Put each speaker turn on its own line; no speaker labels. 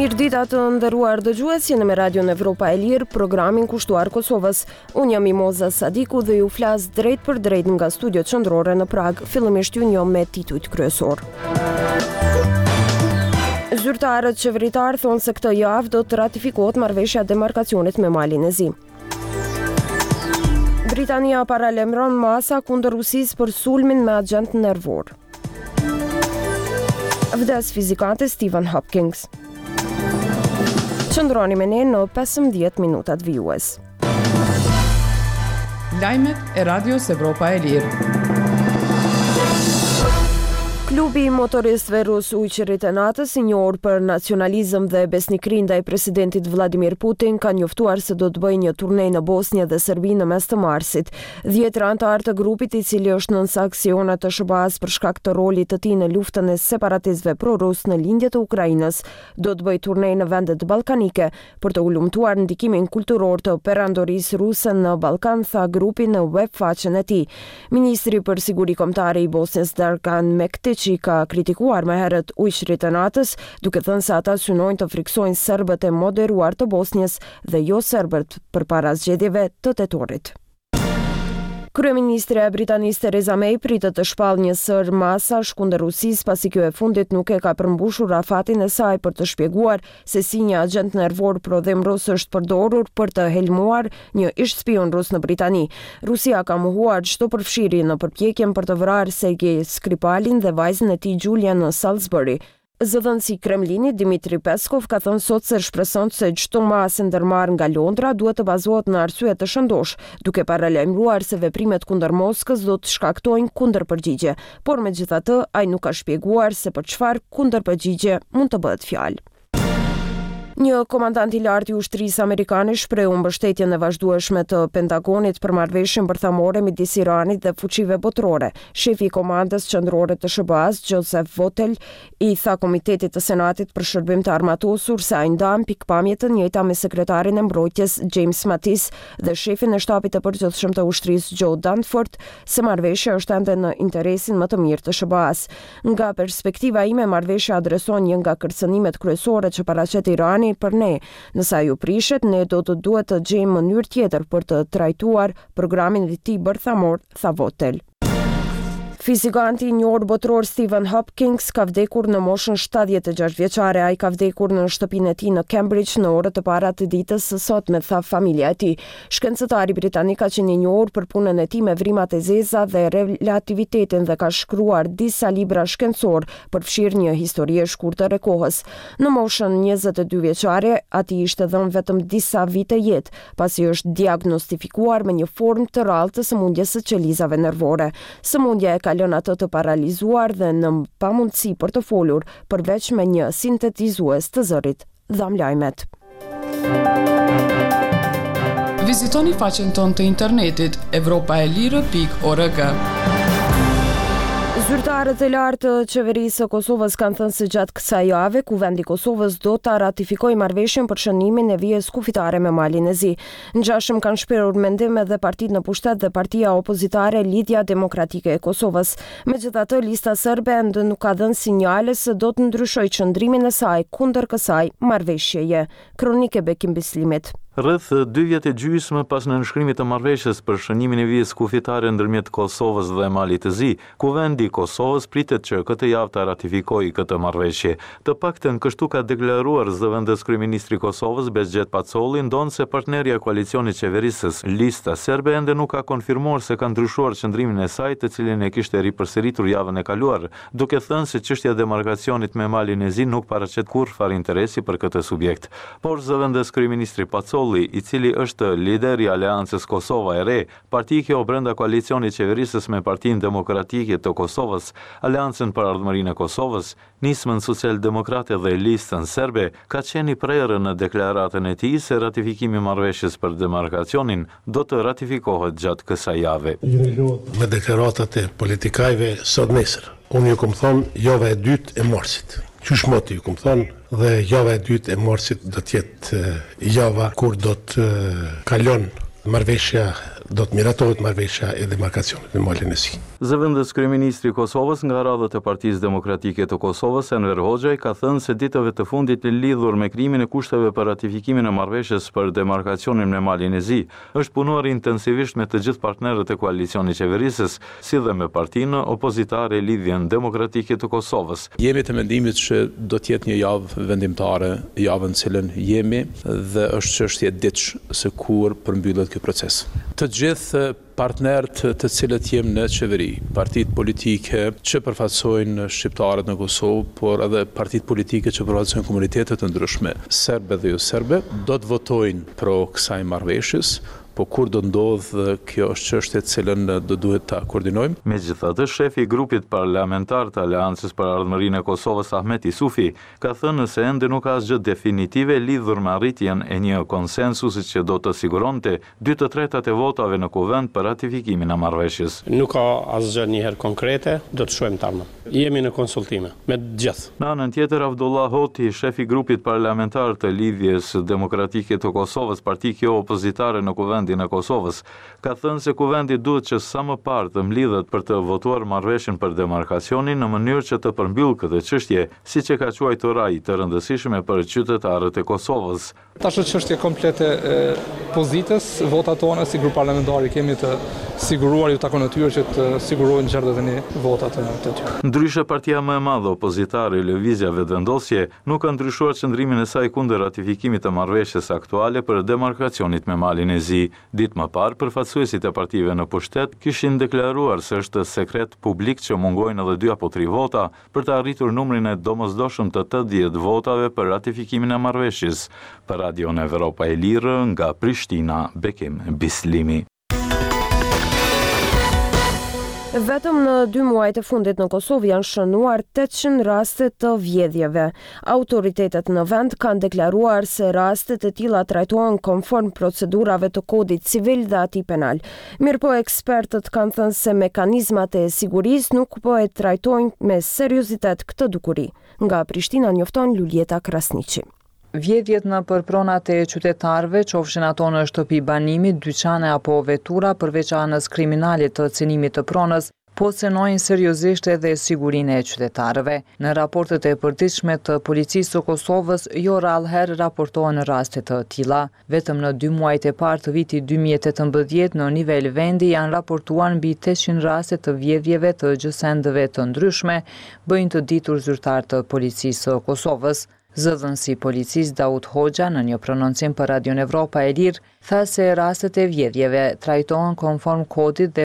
Mirëdita të nderuar dëgjues, jeni me Radion Evropa e Lirë, programin kushtuar Kosovës. Unë jam Mimoza Sadiku dhe ju flas drejt për drejt nga studiot qendrore në Prag. Fillimisht ju njoh me titujt kryesor. Zyrtarët qeveritar thonë se këtë javë do të ratifikohet marrëveshja e demarkacionit me Malin e Zi. Britania paralajmëron masa kundër Rusisë për sulmin me agent nervor. Vdes fizikante Stephen Hopkins. Qëndroni me ne në 15 minutat vijues.
Lajmet e Radios Evropa e Lirë.
Klubi i motoristëve rus Ujqirit e natës, i njohur për nacionalizëm dhe besnikëri ndaj presidentit Vladimir Putin, ka njoftuar se do të bëjë një turne në Bosnjë dhe Serbi në mes të marsit. 10 anëtar të grupit, i cili është nën sanksione të SBA-s për shkak të rolit të tij në luftën e separatistëve pro-rus në lindje të Ukrainës, do të bëjë turne në vendet ballkanike për të ulumtuar ndikimin kulturor të perandorisë ruse në Ballkan, tha grupi në web faqen e tij. Ministri për siguri kombëtare i Bosnjës Dragan Mektić ka kritikuar më herët Ujqirit e natës, duke thënë se ata synojnë të friksojnë serbët e moderuar të Bosnjës dhe jo serbët përpara zgjedhjeve të tetorit. Kryeministre e Britanisë Theresa May pritet të shpallë një sër masash kundër Rusisë pasi kjo e fundit nuk e ka përmbushur afatin e saj për të shpjeguar se si një agent nervor prodhim rus është përdorur për të helmuar një ish spion rus në Britani. Rusia ka mohuar çdo përfshirje në përpjekjen për të vrarë Sergej Skripalin dhe vajzën e tij Julia në Salisbury. Zëdhënësi Kremlinit Dmitri Peskov ka thënë sot se shpreson se çdo masë ndërmarrë nga Londra duhet të bazohet në arsye të shëndosh, duke paralajmëruar se veprimet kundër Moskës do të shkaktojnë kundërpërgjigje, por megjithatë ai nuk ka shpjeguar se për çfarë kundërpërgjigje mund të bëhet fjalë. Një komandant i lartë i ushtrisë amerikane shprehu mbështetjen e vazhdueshme të Pentagonit për marrëveshjen bërthamore midis Iranit dhe fuqive botërore. Shefi i komandës qendrore të SBA-s, Joseph Votel, i tha Komitetit të Senatit për shërbim të armatosur se ai ndan pikpamje të njëjta me sekretarin e mbrojtjes James Mattis dhe shefin e shtapit të përgjithshëm të ushtrisë Joe Dunford se marrëveshja është ende në interesin më të mirë të SBA-s. Nga perspektiva ime, marrëveshja adreson një nga kërcënimet kryesore që paraqet Irani për ne. Nëse ajo prishet, ne do të duhet të gjejmë mënyrë tjetër për të trajtuar programin e tij bërthamor, tha Votel. Fizikanti i njohur botror Stephen Hopkins ka vdekur në moshën 76 vjeçare. Ai ka vdekur në shtëpinë e tij në Cambridge në orët e para të ditës së sotme, tha familja e tij. Shkencëtari britanik ka qenë i njohur për punën e tij me vrimat e zeza dhe relativitetin dhe ka shkruar disa libra shkencor për fshirë një histori e shkurtër e kohës. Në moshën 22 vjeçare, atij ishte dhënë vetëm disa vite jetë, pasi është diagnostifikuar me një formë të rrallë të sëmundjes së qelizave nervore. Sëmundja e ka lënë atë të paralizuar dhe në pamundësi për të folur, përveç me një sintetizues të zërit. Dham lajmet.
Vizitoni faqen tonë të internetit evropaelire.org.
Zyrtarët e lartë të qeverisë së Kosovës kanë thënë se gjatë kësaj jave kuvendi i Kosovës do ta ratifikojë marrëveshjen për shënimin e vijës kufitare me Malin e Zi. Ngjashëm kanë shprehur mendim edhe partitë në pushtet dhe partia opozitare Lidhja Demokratike e Kosovës. Megjithatë, lista serbe ende nuk ka dhënë sinjale se do të ndryshojë qëndrimin e saj kundër kësaj marrëveshjeje. Kronike Bekim Bislimit.
Rreth 2 vjet e gjysmë pas nënshkrimit të marrëveshjes për shënimin e vijës kufitare ndërmjet Kosovës dhe Malit të Zi, kuvendi i Kosovës pritet që këtë javë ta ratifikojë këtë marrëveshje. Të paktën kështu ka deklaruar zëvendës kryeministri i Kosovës Bezgjet Pacolli, ndonse partnerja e koalicionit qeverisës Lista Serbe ende nuk ka konfirmuar se ka ndryshuar qëndrimin e saj, të cilin e kishte ripërsëritur javën e kaluar, duke thënë se çështja e demarkacionit me Malin e Zi nuk paraqet kurrë interesi për këtë subjekt. Por zëvendës kryeministri Pacolli, i cili është lideri i Aleancës Kosova e Re, partikë brenda koalicionit qeverisës me Partinë Demokratike të Kosovës, Aleancën për Ardhmërinë e Kosovës, Nismën Socialdemokrate dhe Listën Serbe, ka qenë i prerë në deklaratën e tij se ratifikimi i marrëveshjes për demarkacionin do të ratifikohet gjatë kësaj jave.
Me deklaratat e politikajve sot nesër, unë ju kom thonë java e dytë e marsit. Qysh moti ju kom thonë, dhe java e dytë e marsit do t'jetë java kur do të kalon marrëveshja do të miratohet marrëveshja e demarkacionit në malin e Zi.
Zëvendës kryeministri i Kosovës nga radhët e Partisë Demokratike të Kosovës, Enver Hoxha, ka thënë se ditëve të fundit lidhur me krijimin e kushteve për ratifikimin e marrëveshjes për demarkacionin në malin e Zi, është punuar intensivisht me të gjithë partnerët e koalicionit qeverisës, si dhe me partinë opozitare Lidhjen Demokratike të Kosovës.
Jemi të mendimit që do të jetë një javë vendimtare, javën në cilën jemi, dhe është çështje ditësh se kur përmbyllet ky proces. Të gjithë partnerët të cilët jemi në qeveri, partitë politike që përfaqësojnë shqiptarët në Kosovë, por edhe partitë politike që përfaqësojnë komunitetet të ndryshme, serbe dhe jo serbe, do të votojnë pro kësaj marrëveshjes. Po kur do ndodhë, kjo është çështje të cilën do duhet ta koordinojmë.
Megjithatë, shefi i grupit parlamentar të Aleancës për Ardhmërinë e Kosovës, Ahmet Isufi, ka thënë se ende nuk ka asgjë definitive lidhur me arritjen e një konsensusi që do të siguronte 2/3 e votave në kuvend për ratifikimin e marrëveshjes.
Nuk ka asgjë njëherë konkrete, do të shohim tani. Jemi në konsultime me të gjithë.
Në anën tjetër, Abdullah Hoti, shefi i grupit parlamentar të Lidhjes Demokratike të Kosovës, parti kjo opozitare në kuvend në Kosovës, ka thënë se kuvendi duhet që sa më parë të mlidhet për të votuar marrëveshjen për demarkacionin në mënyrë që të përmbyll këtë çështje, siç e ka quajtur ai, të rëndësishme për qytetarët e Kosovës.
Tash është çështje komplete e pozitës, votat tona si grup parlamentari kemi të siguruar, ju takon atyre që të sigurojnë gjerdet e një votat të tyre.
Ndryshe, partia më e madhe opozitare, Lëvizja Vetëvendosje, nuk ka ndryshuar qëndrimin e saj kundër ratifikimit të marrëveshjes aktuale për demarkacionit me malin e Zi. Ditë më parë, përfaqësuesit e partive në pushtet kishin deklaruar se është sekret publik që mungojnë edhe 2 apo 3 vota për të arritur numrin e domosdoshëm të 80 votave për ratifikimin e marrëveshjes. Për Radion Evropa e Lirë, nga Prishtina, Bekim Bislimi.
Vetëm në 2 muajt e fundit në Kosovë janë shënuar 800 raste të vjedhjeve. Autoritetet në vend kanë deklaruar se rastet e tilla trajtohen konform procedurave të kodit civil dhe atij penal. Mirëpo ekspertët kanë thënë se mekanizmat e sigurisë nuk po e trajtojnë me seriozitet këtë dukuri. Nga Prishtina njofton Luljeta Krasniqi.
Vjedhjet në përpronat e qytetarëve, qofshin ato në shtëpi banimi, dyqane apo vetura, përveç anës kriminalit të cënimit të pronës, po cënojnë seriozisht edhe sigurinë e qytetarëve. Në raportet e përditshme të policisë së Kosovës, jo rallëherë raportohen raste të tilla. Vetëm në 2 muajt e parë të vitit 2018 në nivel vendi janë raportuar mbi 800 raste të vjedhjeve të gjësendeve të ndryshme, bëjnë të ditur zyrtar të policisë së Kosovës. Zëdhënësi i policisë Daud Hoxha në një prononcim për Radion Evropa e Lirë tha se rastet e vjedhjeve trajtohen konform kodit dhe